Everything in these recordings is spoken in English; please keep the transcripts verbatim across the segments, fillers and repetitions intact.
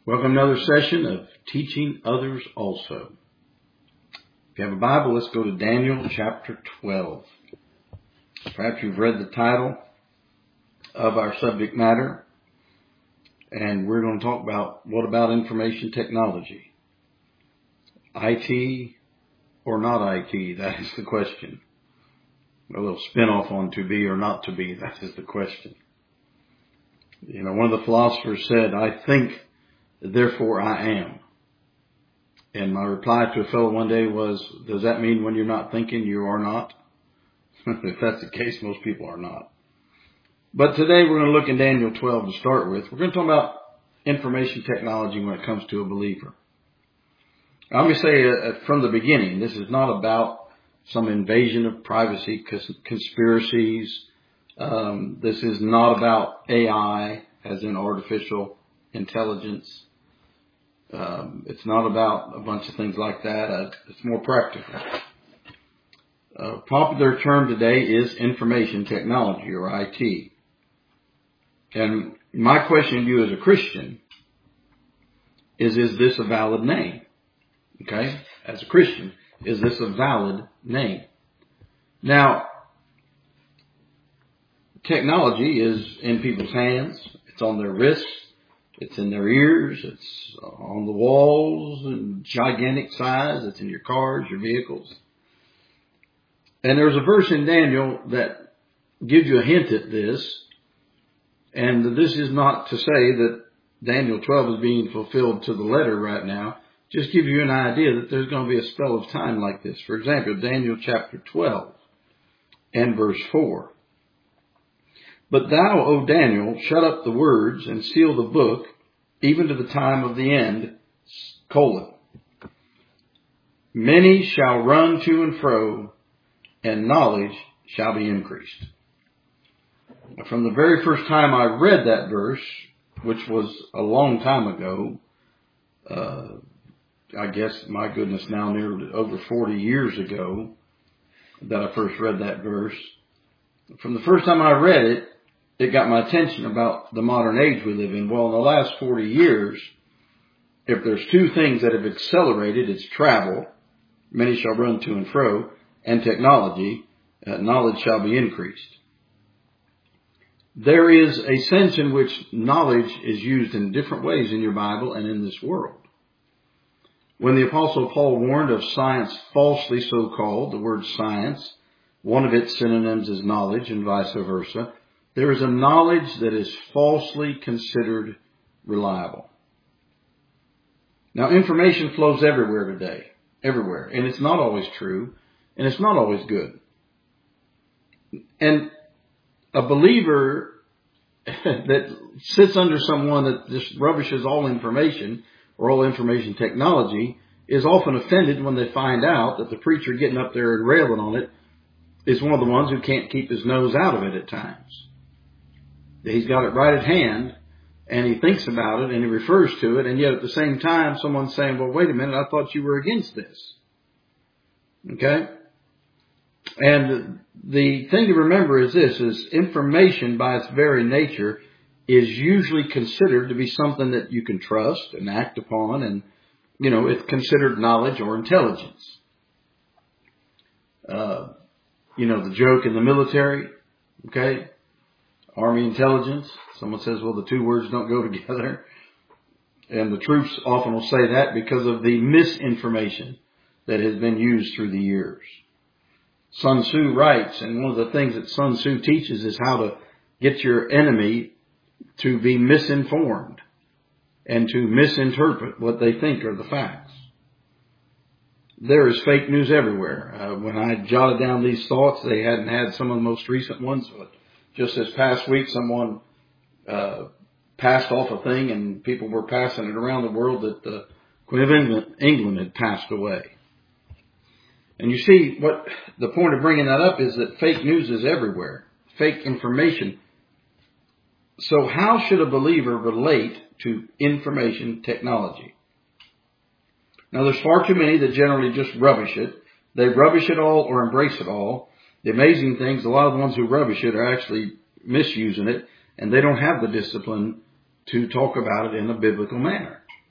Welcome to another session of Teaching Others Also. If you have a Bible, let's go to Daniel chapter twelve. Perhaps you've read the title of our subject matter, and we're going to talk about what about information technology? I T or not I T? That is the question. A little spin-off on to be or not to be, that is the question. You know, one of the philosophers said, I think, therefore I am. And my reply to a fellow one day was, does that mean when you're not thinking, you are not? If that's the case, most people are not. But today we're going to look in Daniel twelve to start with. We're going to talk about information technology when it comes to a believer. Let me say uh, from the beginning, this is not about some invasion of privacy conspiracies. Um, this is not about A I, as in artificial intelligence. Um, it's not about a bunch of things like that. Uh, it's more practical. A popular term today is information technology, or I T. And my question to you as a Christian is, is this a valid name? Okay? As a Christian, is this a valid name? Now, technology is in people's hands. It's on their wrists. It's in their ears. It's on the walls in gigantic size. It's in your cars, your vehicles. And there's a verse in Daniel that gives you a hint at this. And this is not to say that Daniel twelve is being fulfilled to the letter right now. Just give you an idea that there's going to be a spell of time like this. For example, Daniel chapter twelve and verse four. But thou, O Daniel, shut up the words and seal the book, even to the time of the end, colon. Many shall run to and fro, and knowledge shall be increased. From the very first time I read that verse, which was a long time ago, uh, I guess, my goodness, now nearly over forty years ago that I first read that verse. From the first time I read it, it got my attention about the modern age we live in. Well, in the last forty years, if there's two things that have accelerated, it's travel, many shall run to and fro, and technology, uh, knowledge shall be increased. There is a sense in which knowledge is used in different ways in your Bible and in this world. When the Apostle Paul warned of science falsely so called, the word science, one of its synonyms is knowledge and vice versa. There is a knowledge that is falsely considered reliable. Now, information flows everywhere today, everywhere, and it's not always true, and it's not always good. And a believer that sits under someone that just rubbishes all information or all information technology is often offended when they find out that the preacher getting up there and railing on it is one of the ones who can't keep his nose out of it at times. He's got it right at hand, and he thinks about it, and he refers to it, and yet at the same time, someone's saying, well, wait a minute, I thought you were against this. Okay? And the thing to remember is this, is information by its very nature is usually considered to be something that you can trust and act upon, and, you know, it's considered knowledge or intelligence. Uh, you know, the joke in the military, okay? Army intelligence. Someone says, well, the two words don't go together. And the troops often will say that because of the misinformation that has been used through the years. Sun Tzu writes, and one of the things that Sun Tzu teaches is how to get your enemy to be misinformed and to misinterpret what they think are the facts. There is fake news everywhere. Uh, when I jotted down these thoughts, they hadn't had some of the most recent ones, but just this past week, someone uh, passed off a thing, and people were passing it around the world that the Queen of England, England had passed away. And you see, what the point of bringing that up is that fake news is everywhere, fake information. So how should a believer relate to information technology? Now, there's far too many that generally just rubbish it. They rubbish it all or embrace it all. The amazing thing is a lot of the ones who rubbish it are actually misusing it, and they don't have the discipline to talk about it in a biblical manner.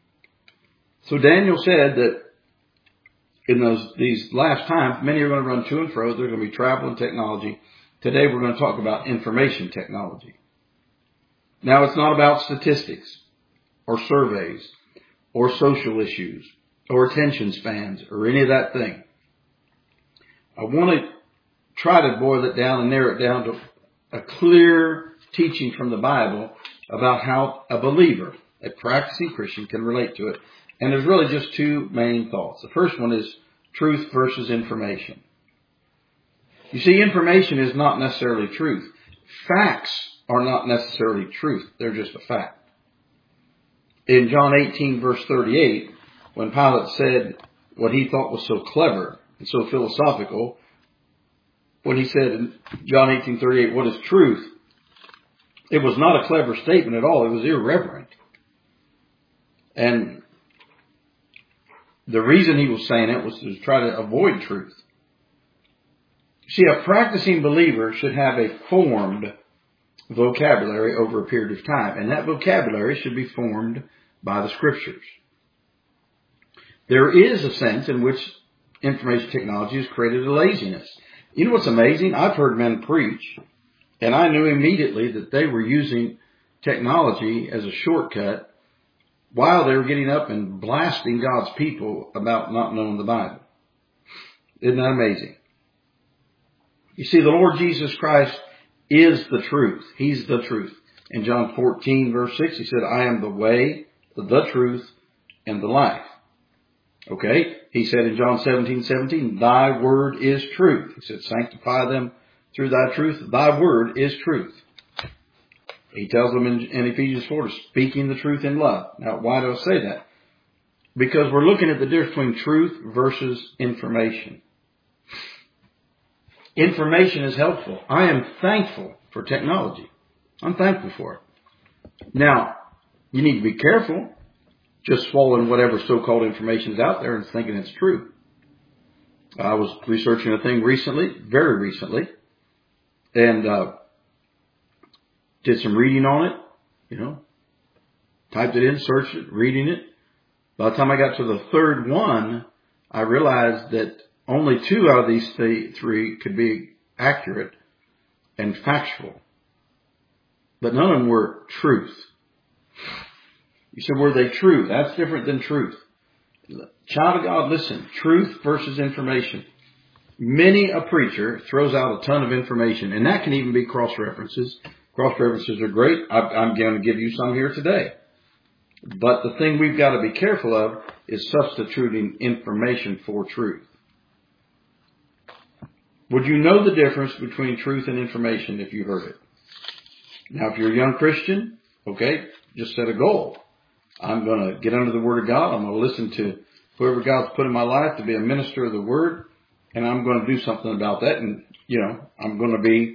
So Daniel said that in those these last times, many are going to run to and fro. There's going to be travel and technology. Today we're going to talk about information technology. Now, it's not about statistics or surveys or social issues or attention spans or any of that thing. I want to try to boil it down and narrow it down to a clear teaching from the Bible about how a believer, a practicing Christian, can relate to it. And there's really just two main thoughts. The first one is truth versus information. You see, information is not necessarily truth. Facts are not necessarily truth. They're just a fact. In John eighteen, verse thirty-eight, when Pilate said what he thought was so clever and so philosophical, when he said in John eighteen thirty-eight, what is truth? It was not a clever statement at all. It was irreverent. And the reason he was saying it was to try to avoid truth. See, a practicing believer should have a formed vocabulary over a period of time. And that vocabulary should be formed by the Scriptures. There is a sense in which information technology has created a laziness. You know what's amazing? I've heard men preach, and I knew immediately that they were using technology as a shortcut while they were getting up and blasting God's people about not knowing the Bible. Isn't that amazing? You see, the Lord Jesus Christ is the truth. He's the truth. In John fourteen, verse six, he said, I am the way, the truth, and the life. Okay? He said in John seventeen, seventeen, thy word is truth. He said, sanctify them through thy truth. Thy word is truth. He tells them in, in Ephesians four, speaking the truth in love. Now, why do I say that? Because we're looking at the difference between truth versus information. Information is helpful. I am thankful for technology. I'm thankful for it. Now, you need to be careful just swallowing whatever so-called information is out there and thinking it's true. I was researching a thing recently, very recently, and uh, did some reading on it, you know, typed it in, searched it, reading it. By the time I got to the third one, I realized that only two out of these th- three could be accurate and factual. But none of them were truth. You said, were they true? That's different than truth. Child of God, listen, truth versus information. Many a preacher throws out a ton of information, and that can even be cross-references. Cross-references are great. I'm going to give you some here today. But the thing we've got to be careful of is substituting information for truth. Would you know the difference between truth and information if you heard it? Now, if you're a young Christian, okay, just set a goal. I'm going to get under the Word of God. I'm going to listen to whoever God's put in my life to be a minister of the Word. And I'm going to do something about that. And, you know, I'm going to be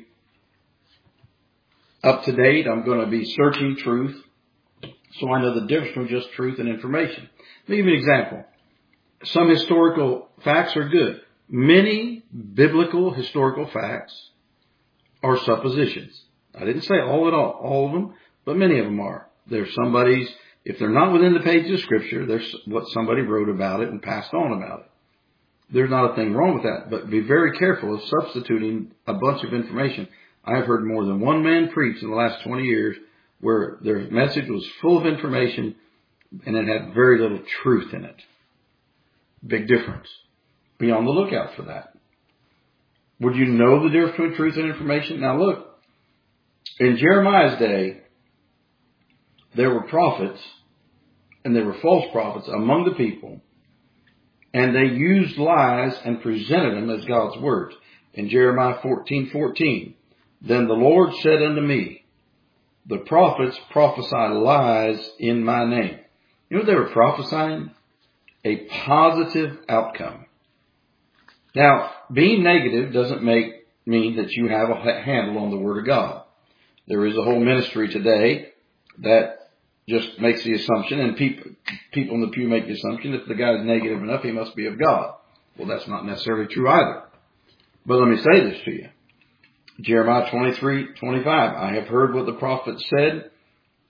up to date. I'm going to be searching truth. So I know the difference between just truth and information. Let me give you an example. Some historical facts are good. Many biblical historical facts are suppositions. I didn't say all at all, all of them, but many of them are. They're somebody's, if they're not within the pages of Scripture, there's what somebody wrote about it and passed on about it. There's not a thing wrong with that, but be very careful of substituting a bunch of information. I've heard more than one man preach in the last twenty years where their message was full of information and it had very little truth in it. Big difference. Be on the lookout for that. Would you know the difference between truth and information? Now look, in Jeremiah's day, there were prophets and there were false prophets among the people, and they used lies and presented them as God's words. In Jeremiah fourteen fourteen, then the Lord said unto me, the prophets prophesy lies in my name. You know what they were prophesying? A positive outcome. Now, being negative doesn't make mean that you have a handle on the Word of God. There is a whole ministry today that just makes the assumption, and people people in the pew make the assumption that if the guy is negative enough, he must be of God. Well, that's not necessarily true either. But let me say this to you. Jeremiah twenty-three twenty-five, I have heard what the prophet said.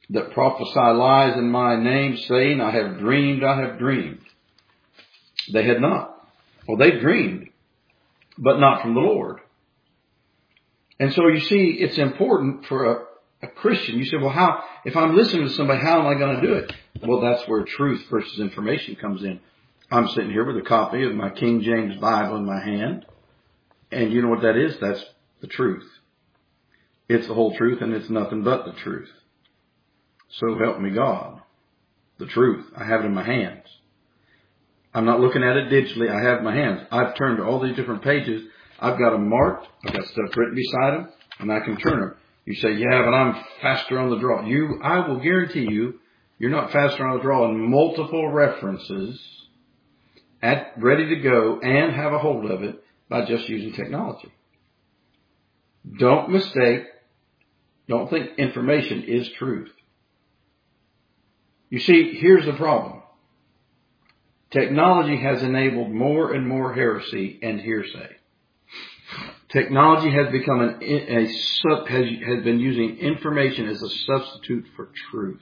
that prophesy lies in my name, saying, I have dreamed, I have dreamed. They had not. Well, they dreamed, but not from the Lord. And so you see, it's important for a, a Christian. You say, well, how, if I'm listening to somebody, how am I going to do it? Well, that's where truth versus information comes in. I'm sitting here with a copy of my King James Bible in my hand. And you know what that is? That's the truth. It's the whole truth, and it's nothing but the truth. So help me God. The truth. I have it in my hands. I'm not looking at it digitally. I have it in my hands. I've turned to all these different pages. I've got them marked. I've got stuff written beside them, and I can turn them. You say, yeah, but I'm faster on the draw. You, I will guarantee you, you're not faster on the draw in multiple references at ready to go and have a hold of it by just using technology. Don't mistake. Don't think information is truth. You see, here's the problem. Technology has enabled more and more heresy and hearsay. Technology has become an, a sub, has, has been using information as a substitute for truth.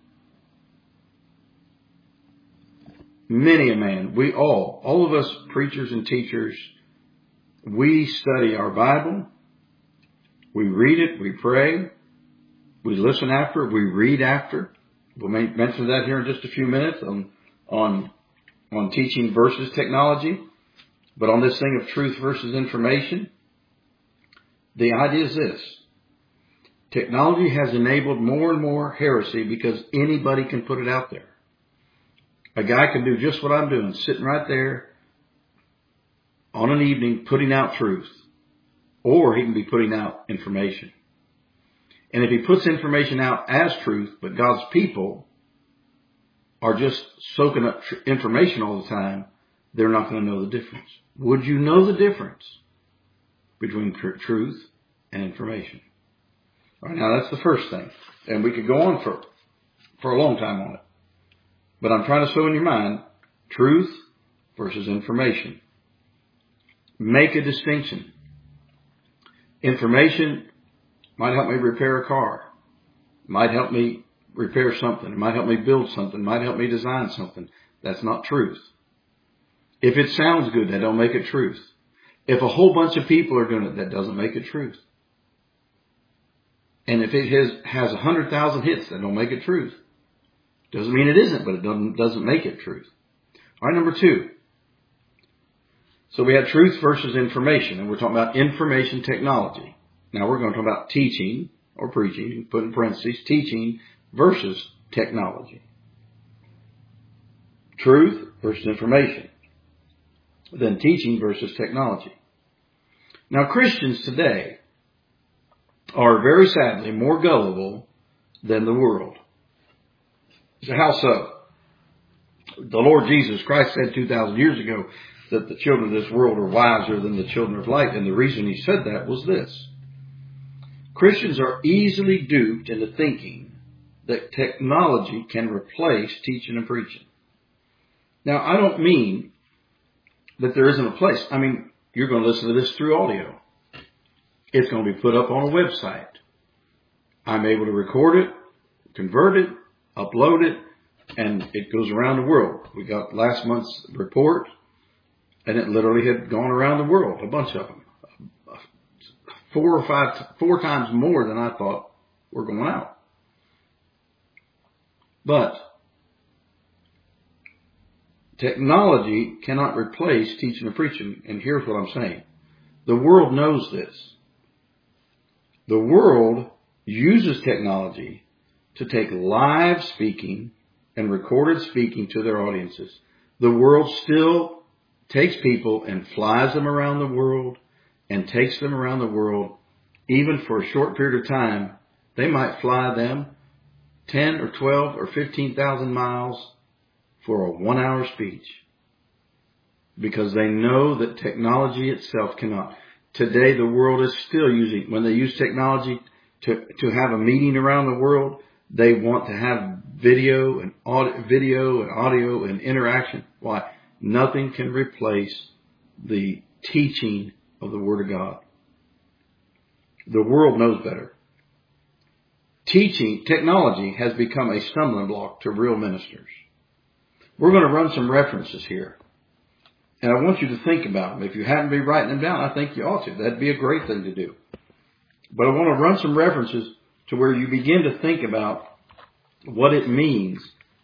Many a man, we all, all of us preachers and teachers, we study our Bible, we read it, we pray, we listen after it, we read after. We'll mention that here in just a few minutes on, on, on teaching versus technology. But on this thing of truth versus information, the idea is this. Technology has enabled more and more heresy because anybody can put it out there. A guy can do just what I'm doing, sitting right there on an evening putting out truth. Or he can be putting out information. And if he puts information out as truth, but God's people are just soaking up tr- information all the time, they're not going to know the difference. Would you know the difference between tr- truth and information? All right, now that's the first thing. And we could go on for, for a long time on it. But I'm trying to show in your mind truth versus information. Make a distinction. Information might help me repair a car. Might help me repair something. It might help me build something. Might help me design something. That's not truth. If it sounds good, that don't make it truth. If a whole bunch of people are doing it, that doesn't make it truth. And if it has, has one hundred thousand hits, that don't make it truth. Doesn't mean it isn't, but it doesn't, doesn't make it truth. All right, number two. So we had truth versus information, and we're talking about information technology. Now we're going to talk about teaching or preaching, put in parentheses, teaching versus technology. Truth versus information. Then teaching versus technology. Now Christians today are very sadly more gullible than the world. So how so? The Lord Jesus Christ said two thousand years ago that the children of this world are wiser than the children of light. And the reason he said that was this. Christians are easily duped into thinking that technology can replace teaching and preaching. Now, I don't mean that there isn't a place. I mean, you're going to listen to this through audio. It's going to be put up on a website. I'm able to record it, convert it, upload it, and it goes around the world. We got last month's report, and it literally had gone around the world, a bunch of them. Four or five, four times more than I thought were going out. But technology cannot replace teaching and preaching. And here's what I'm saying. The world knows this. The world uses technology to take live speaking and recorded speaking to their audiences. The world still takes people and flies them around the world and takes them around the world. Even for a short period of time, they might fly them ten or twelve or fifteen thousand miles for a one hour speech because they know that technology itself cannot. Today, the world is still using, when they use technology to, to have a meeting around the world, they want to have video and audio, video and audio and interaction. Why? Nothing can replace the teaching of the Word of God. The world knows better. teaching, technology has become a stumbling block to real ministers. We're going to run some references here. And I want you to think about them. If you happen to be writing them down, I think you ought to. That'd be a great thing to do. But I want to run some references to where you begin to think about what it means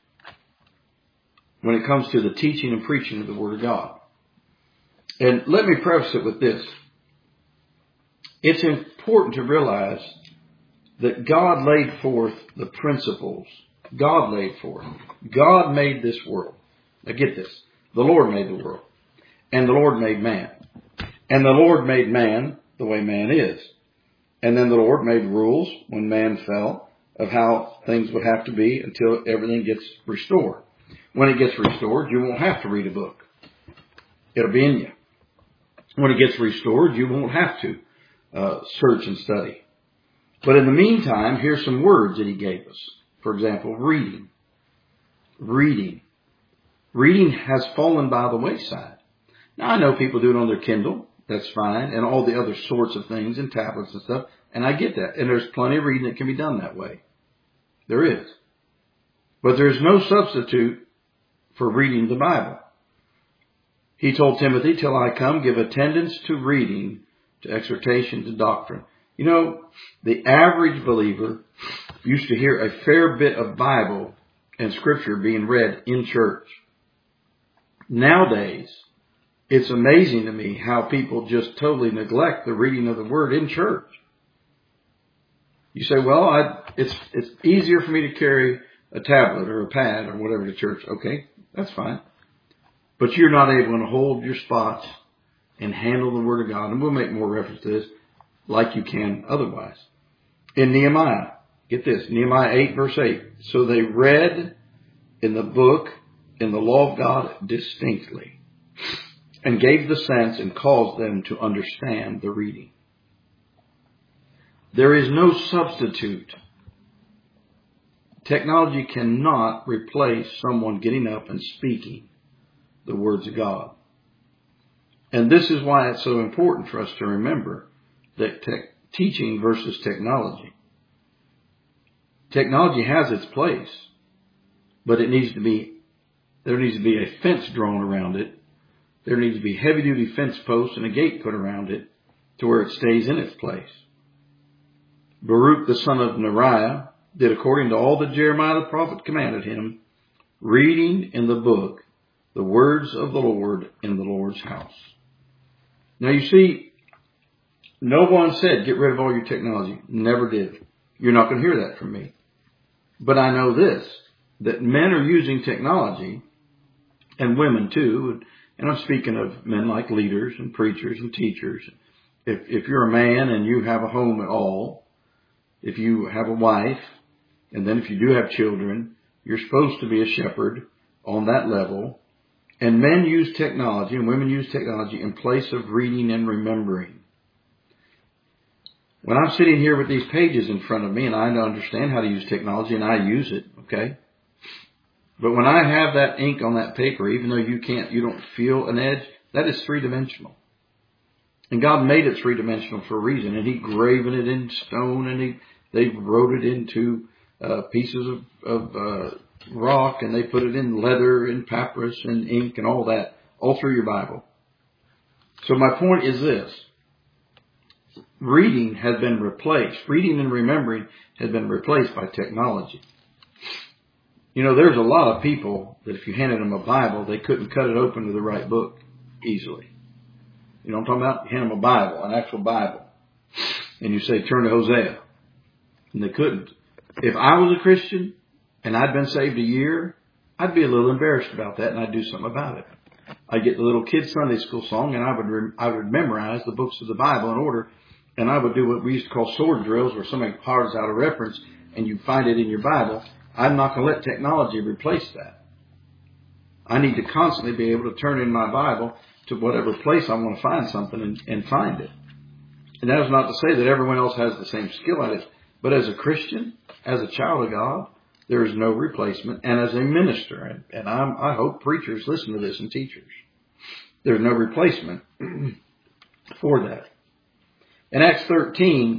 when it comes to the teaching and preaching of the Word of God. And let me preface it with this. It's important to realize that God laid forth the principles. God laid forth. God made this world. Now get this. The Lord made the world. And the Lord made man. And the Lord made man the way man is. And then the Lord made rules when man fell of how things would have to be until everything gets restored. When it gets restored, you won't have to read a book. It'll be in you. When it gets restored, you won't have to uh, search and study. But in the meantime, here's some words that he gave us. For example, reading. Reading. Reading has fallen by the wayside. Now, I know people do it on their Kindle. That's fine. And all the other sorts of things and tablets and stuff. And I get that. And there's plenty of reading that can be done that way. There is. But there's no substitute for reading the Bible. He told Timothy, till I come, give attendance to reading, to exhortation, to doctrine. You know, the average believer used to hear a fair bit of Bible and Scripture being read in church. Nowadays, it's amazing to me how people just totally neglect the reading of the Word in church. You say, well, I, it's it's easier for me to carry a tablet or a pad or whatever to church. Okay, that's fine. But you're not able to hold your spots and handle the Word of God. And we'll make more reference to this like you can otherwise. In Nehemiah, get this, Nehemiah eight verse eight. So they read in the book, in the law of God distinctly, and gave the sense and caused them to understand the reading. There is no substitute. Technology cannot replace someone getting up and speaking the words of God. And this is why it's so important for us to remember that te- teaching versus technology. Technology has its place, but it needs to be, there needs to be a fence drawn around it. There needs to be heavy-duty fence posts and a gate put around it to where it stays in its place. Baruch the son of Neriah did according to all that Jeremiah the prophet commanded him, reading in the book the words of the Lord in the Lord's house. Now you see, no one said get rid of all your technology. Never did. You're not going to hear that from me. But I know this, that men are using technology, and women too, and I'm speaking of men like leaders and preachers and teachers. If, if you're a man and you have a home at all, if you have a wife, and then if you do have children, you're supposed to be a shepherd on that level. And men use technology and women use technology in place of reading and remembering. When I'm sitting here with these pages in front of me and I understand how to use technology and I use it, okay? But when I have that ink on that paper, even though you can't, you don't feel an edge, that is three-dimensional. And God made it three-dimensional for a reason. And He graven it in stone and He they wrote it into uh, pieces of, of uh, rock and they put it in leather and papyrus and ink and all that, all through your Bible. So my point is this. Reading has been replaced. Reading and remembering has been replaced by technology. You know, there's a lot of people that if you handed them a Bible, they couldn't cut it open to the right book easily. You know what I'm talking about? You hand them a Bible, an actual Bible. And you say, turn to Hosea. And they couldn't. If I was a Christian and I'd been saved a year, I'd be a little embarrassed about that and I'd do something about it. I'd get the little kids' Sunday school song and I would re- I would memorize the books of the Bible in order. And I would do what we used to call sword drills, where somebody hollers out a reference and you find it in your Bible. I'm not going to let technology replace that. I need to constantly be able to turn in my Bible to whatever place I want to find something and, and find it. And that is not to say that everyone else has the same skill at it. But as a Christian, as a child of God, there is no replacement. And as a minister, and, and I'm, I hope preachers listen to this and teachers, there's no replacement for that. In Acts thirteen,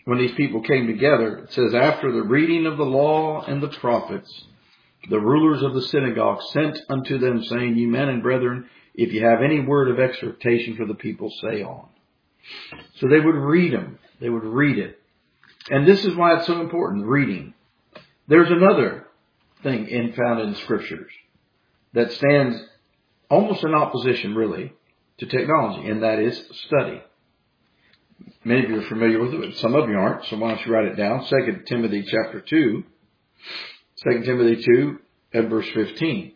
when these people came together, it says, after the reading of the law and the prophets, the rulers of the synagogue sent unto them, saying, Ye men and brethren, if you have any word of exhortation for the people, say on. So they would read them. They would read it. And this is why it's so important, reading. There's another thing in, found in the Scriptures that stands almost in opposition, really, to technology, and that is study. Many of you are familiar with it, but some of you aren't, so why don't you write it down? Second Timothy chapter two. Second Timothy two and verse fifteen.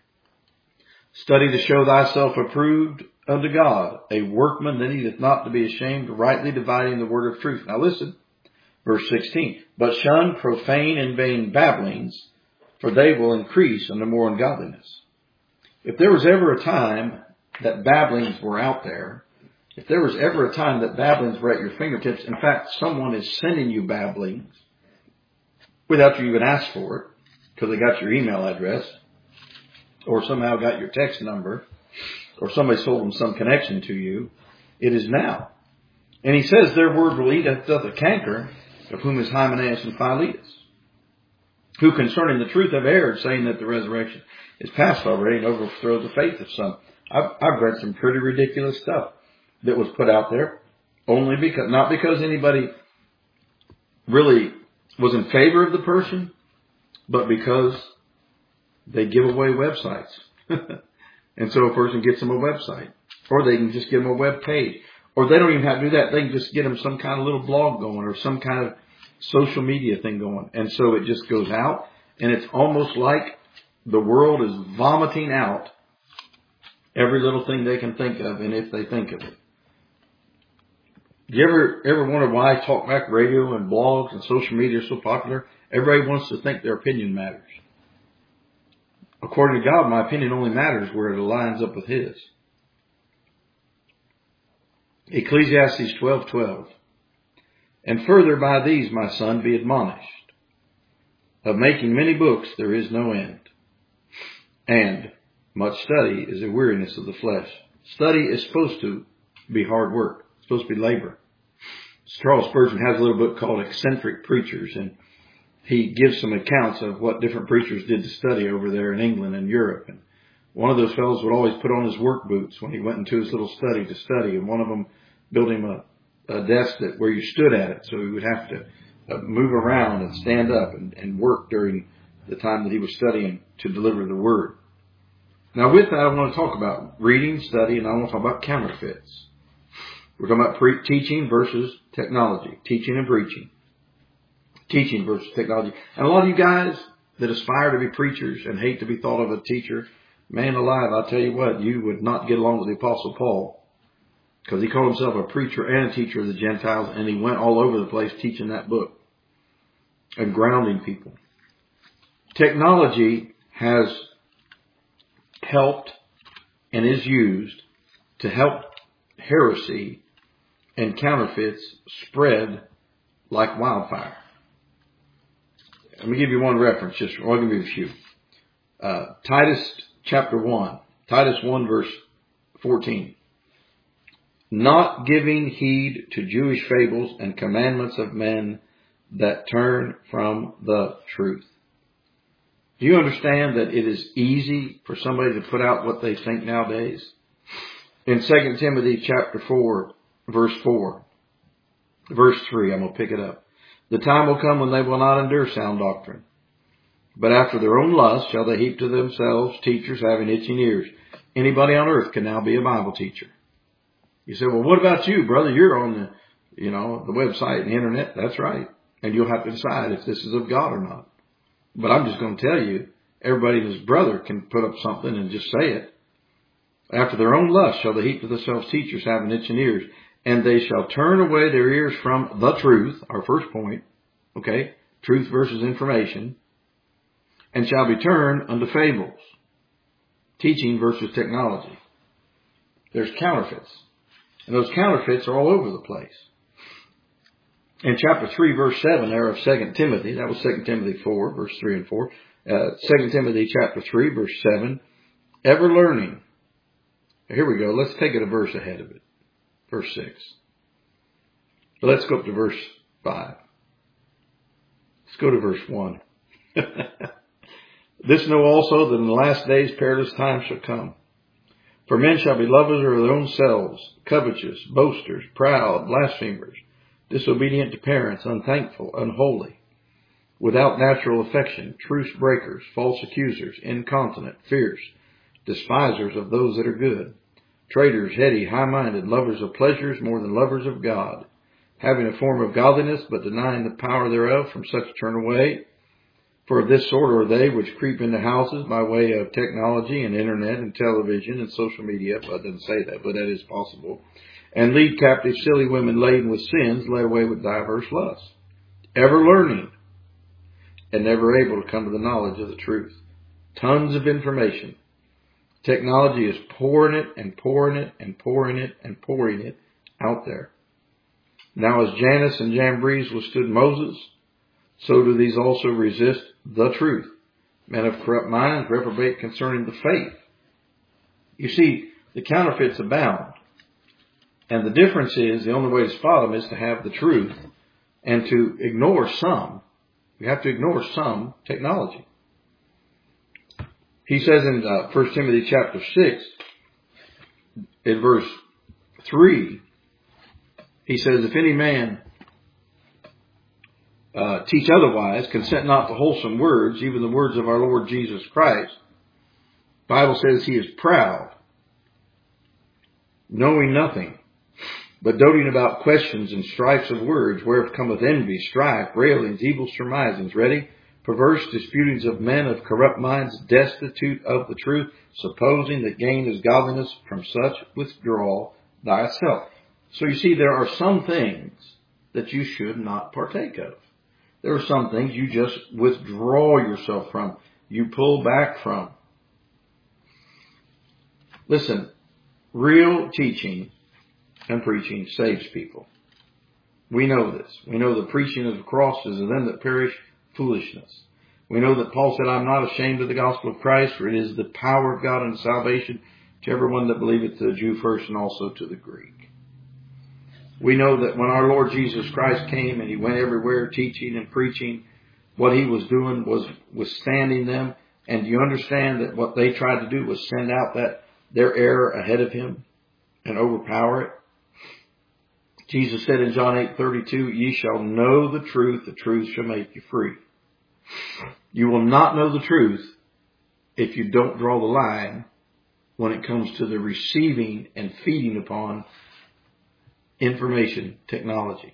Study to show thyself approved unto God, a workman that needeth not to be ashamed, rightly dividing the word of truth. Now listen, verse sixteen. But shun profane and vain babblings, for they will increase unto more ungodliness. If there was ever a time that babblings were out there, if there was ever a time that babblings were at your fingertips, in fact, someone is sending you babblings without you even asked for it, because they got your email address, or somehow got your text number, or somebody sold them some connection to you, it is now. And he says, their word will eat up the canker, of whom is Hymenaeus and Philetus, who concerning the truth have erred, saying that the resurrection is past already, and overthrow the faith of some. I've, I've read some pretty ridiculous stuff that was put out there, only because, not because anybody really was in favor of the person, but because they give away websites. And so a person gets them a website, or they can just give them a web page, or they don't even have to do that. They can just get them some kind of little blog going, or some kind of social media thing going. And so it just goes out, and it's almost like the world is vomiting out every little thing they can think of, and if they think of it. Do you ever, ever wonder why talkback radio and blogs and social media are so popular? Everybody wants to think their opinion matters. According to God, my opinion only matters where it aligns up with His. Ecclesiastes twelve twelve. And further by these, my son, be admonished. Of making many books there is no end. And much study is a weariness of the flesh. Study is supposed to be hard work. It's supposed to be labor. Charles Spurgeon has a little book called Eccentric Preachers, and he gives some accounts of what different preachers did to study over there in England and Europe. And one of those fellows would always put on his work boots when he went into his little study to study, and one of them built him a, a desk that where you stood at it, so he would have to uh, move around and stand up and, and work during the time that he was studying to deliver the word. Now with that, I want to talk about reading, study, and I want to talk about counterfeits. We're talking about pre- teaching versus technology, teaching and preaching. Teaching versus technology. And a lot of you guys that aspire to be preachers and hate to be thought of a teacher, man alive, I'll tell you what, you would not get along with the Apostle Paul, because he called himself a preacher and a teacher of the Gentiles, and he went all over the place teaching that book and grounding people. Technology has helped and is used to help heresy and counterfeits spread like wildfire. Let me give you one reference, just I'll give you a few. Uh, Titus chapter one, Titus one verse fourteen. Not giving heed to Jewish fables and commandments of men that turn from the truth. Do you understand that it is easy for somebody to put out what they think nowadays? In Second Timothy chapter four, verse four, verse three, I'm going to pick it up. The time will come when they will not endure sound doctrine, but after their own lust shall they heap to themselves teachers having itching ears. Anybody on earth can now be a Bible teacher. You say, well, what about you, brother? You're on the, you know, the website and the internet. That's right. And you'll have to decide if this is of God or not. But I'm just going to tell you, everybody and his brother can put up something and just say it. After their own lust shall they heap to themselves teachers having itching ears, and they shall turn away their ears from the truth, our first point, okay, truth versus information, and shall be turned unto fables, teaching versus technology. There's counterfeits, and those counterfeits are all over the place. In chapter three, verse seven there of Second Timothy, that was Second Timothy four, verse three and four, uh, Second Timothy chapter three, verse seven, ever learning. Here we go. Let's take it a verse ahead of it. Verse six. But let's go up to verse five. Let's go to verse one. This know also that in the last days perilous times shall come. For men shall be lovers of their own selves, covetous, boasters, proud, blasphemers, disobedient to parents, unthankful, unholy, without natural affection, truce breakers, false accusers, incontinent, fierce, despisers of those that are good, traitors, heady, high-minded, lovers of pleasures more than lovers of God, having a form of godliness, but denying the power thereof. From such turn away. For of this sort are they which creep into houses by way of technology and internet and television and social media. Well, it doesn't say that, but that is possible. And lead captive silly women laden with sins, led away with diverse lusts, ever learning and never able to come to the knowledge of the truth. Tons of information. Technology is pouring it and pouring it and pouring it and pouring it out there. Now as Jannes and Jambres withstood Moses, so do these also resist the truth. Men of corrupt minds reprobate concerning the faith. You see, the counterfeits abound. And the difference is, the only way to spot them is to have the truth and to ignore some. You have to ignore some technology. He says in uh, First Timothy chapter six, in verse three, he says, if any man uh, teach otherwise, consent not to wholesome words, even the words of our Lord Jesus Christ. The Bible says he is proud, knowing nothing, but doting about questions and strifes of words, whereof cometh envy, strife, railings, evil surmisings, ready, perverse disputings of men of corrupt minds, destitute of the truth, supposing that gain is godliness. From such withdraw thyself. So you see, there are some things that you should not partake of. There are some things you just withdraw yourself from. You pull back from. Listen, real teaching and preaching saves people. We know this. We know the preaching of the cross is of them that perish foolishness. We know that Paul said, I'm not ashamed of the gospel of Christ, for it is the power of God unto salvation to everyone that believeth, to the Jew first and also to the Greek. We know that when our Lord Jesus Christ came and he went everywhere teaching and preaching, what he was doing was withstanding them. And do you understand that what they tried to do was send out that their error ahead of him and overpower it? Jesus said in John eight thirty-two, ye shall know the truth, the truth shall make you free. You will not know the truth if you don't draw the line when it comes to the receiving and feeding upon information technology.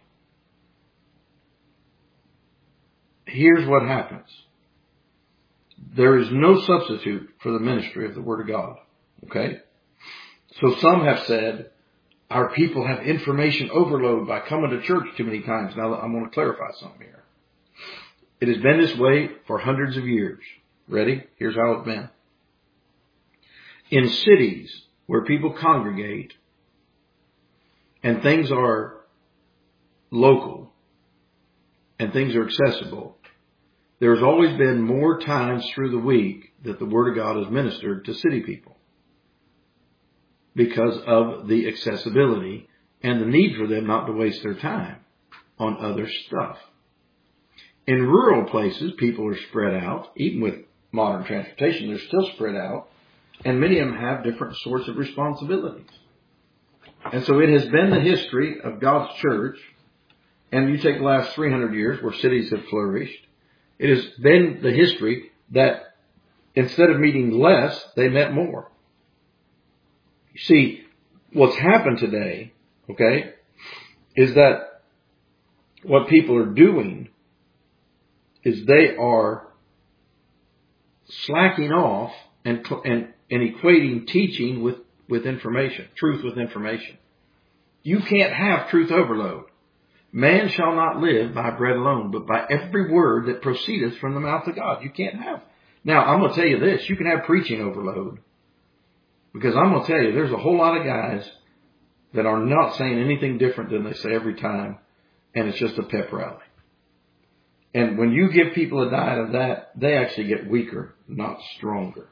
Here's what happens. There is no substitute for the ministry of the Word of God. Okay? So some have said, our people have information overload by coming to church too many times. Now I'm going to clarify something here. It has been this way for hundreds of years. Ready? Here's how it's been. In cities where people congregate and things are local and things are accessible, there's always been more times through the week that the Word of God is ministered to city people because of the accessibility and the need for them not to waste their time on other stuff. In rural places, people are spread out. Even with modern transportation, they're still spread out. And many of them have different sorts of responsibilities. And so it has been the history of God's church. And you take the last three hundred years where cities have flourished. It has been the history that instead of meeting less, they met more. You see, what's happened today, okay, is that what people are doing is they are slacking off and, and, and equating teaching with, with information, truth with information. You can't have truth overload. Man shall not live by bread alone, but by every word that proceedeth from the mouth of God. You can't have. Now, I'm going to tell you this. You can have preaching overload. Because I'm going to tell you, there's a whole lot of guys that are not saying anything different than they say every time. And it's just a pep rally. And when you give people a diet of that, they actually get weaker, not stronger.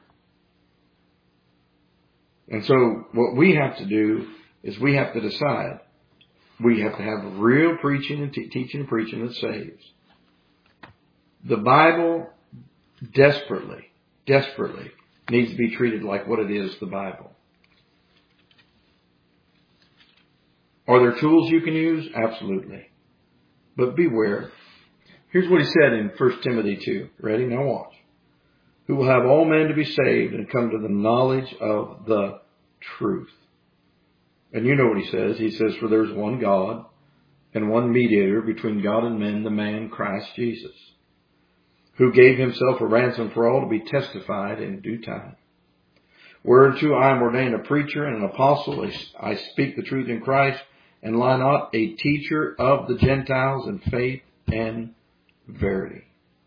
And so what we have to do is we have to decide, We have to have real preaching and te- teaching and preaching that saves. The Bible desperately, desperately needs to be treated like what it is, the Bible. Are there tools you can use? Absolutely. But beware. Here's what he said in First Timothy two. Ready? Now watch. Who will have all men to be saved and come to the knowledge of the truth. And you know what he says. He says, for there's one God and one mediator between God and men, the man Christ Jesus, who gave himself a ransom for all to be testified in due time. Whereunto I am ordained a preacher and an apostle. I speak the truth in Christ and lie not, a teacher of the Gentiles in faith and verity.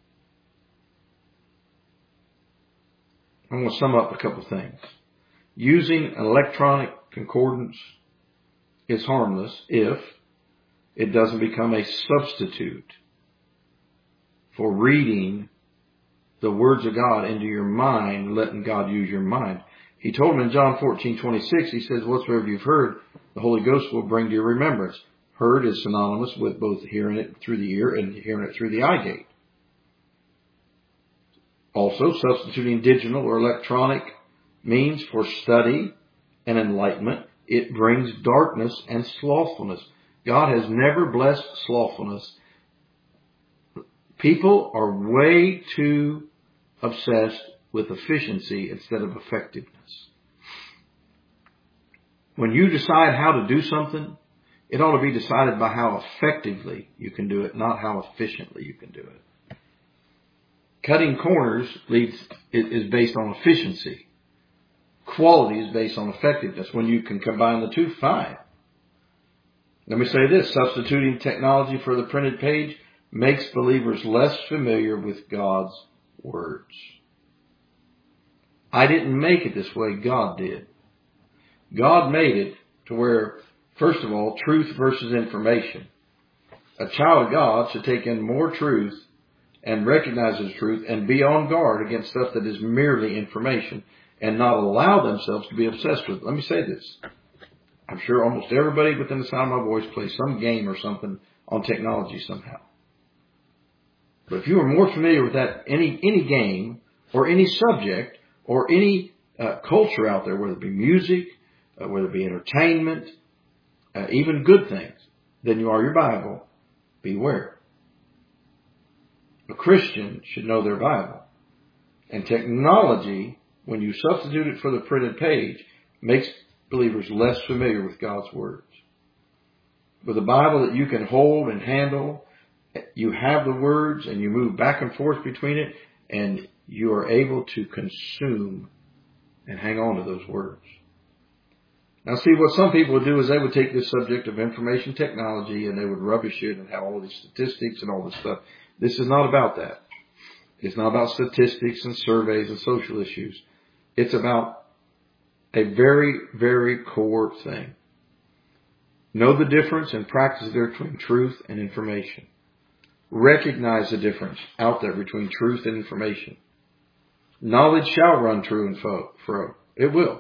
I'm going to sum up a couple of things. Using an electronic concordance is harmless if it doesn't become a substitute for reading the words of God into your mind, letting God use your mind. He told him in John fourteen twenty-six, he says, whatsoever you've heard, the Holy Ghost will bring to your remembrance. Heard is synonymous with both hearing it through the ear and hearing it through the eye gate. Also, substituting digital or electronic means for study and enlightenment, it brings darkness and slothfulness. God has never blessed slothfulness. People are way too obsessed with efficiency instead of effectiveness. When you decide how to do something, it ought to be decided by how effectively you can do it, not how efficiently you can do it. Cutting corners leads is based on efficiency. Quality is based on effectiveness. When you can combine the two, fine. Let me say this. Substituting technology for the printed page makes believers less familiar with God's words. I didn't make it this way. God did. God made it to where, first of all, truth versus information. A child of God should take in more truth and recognize His truth and be on guard against stuff that is merely information and not allow themselves to be obsessed with it. Let me say this. I'm sure almost everybody within the sound of my voice plays some game or something on technology somehow. But if you are more familiar with that, any any game or any subject or any uh, culture out there, whether it be music, uh, whether it be entertainment, uh, even good things, than you are your Bible, beware. A Christian should know their Bible. And technology, when you substitute it for the printed page, makes believers less familiar with God's words. With a Bible that you can hold and handle, you have the words and you move back and forth between it, and you are able to consume and hang on to those words. Now see, what some people would do is they would take this subject of information technology and they would rubbish it and have all these statistics and all this stuff. This is not about that. It's not about statistics and surveys and social issues. It's about a very, very core thing. Know the difference and practice there between truth and information. Recognize the difference out there between truth and information. Knowledge shall run true and fro. It will.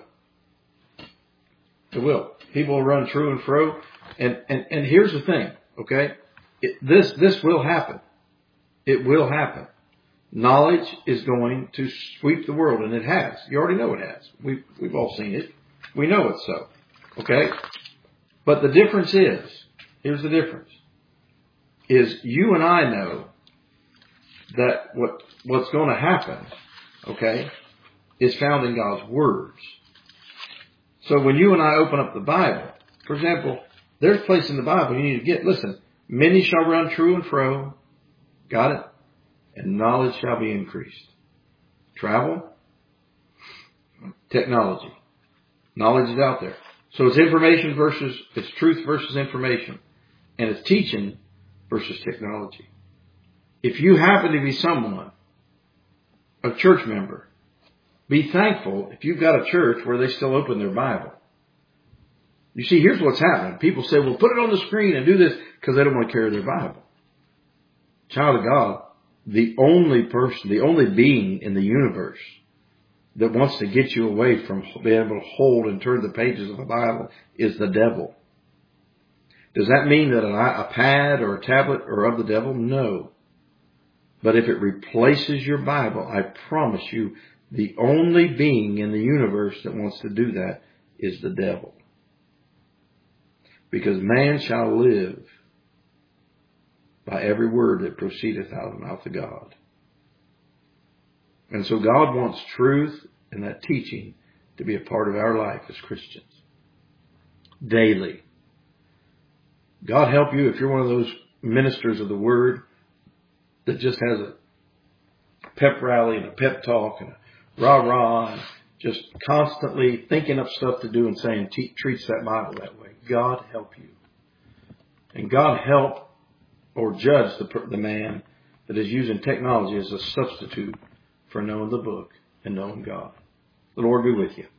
It will. People will run true and fro. And, and, and here's the thing, okay? It, this, this will happen. It will happen. Knowledge is going to sweep the world, and it has. You already know it has. We've, we've all seen it. We know it's so. Okay? But the difference is, here's the difference, is you and I know that what what's going to happen, okay, is found in God's words. So when you and I open up the Bible, for example, there's a place in the Bible you need to get, listen, many shall run true and fro, got it? And knowledge shall be increased. Travel, technology. Knowledge is out there. So it's information versus, it's truth versus information. And it's teaching versus technology. If you happen to be someone, a church member, be thankful if you've got a church where they still open their Bible. You see, here's what's happening. People say, well, put it on the screen and do this because they don't want to carry their Bible. Child of God, the only person, the only being in the universe that wants to get you away from being able to hold and turn the pages of the Bible is the devil. Does that mean that a pad or a tablet are of the devil? No. But if it replaces your Bible, I promise you, the only being in the universe that wants to do that is the devil. Because man shall live by every word that proceedeth out of the mouth of God. And so God wants truth and that teaching to be a part of our life as Christians. Daily. God help you if you're one of those ministers of the Word that just has a pep rally and a pep talk and a rah-rah and just constantly thinking up stuff to do and saying te- treats that Bible that way. God help you. And God help or judge the, the man that is using technology as a substitute for knowing the book and knowing God. The Lord be with you.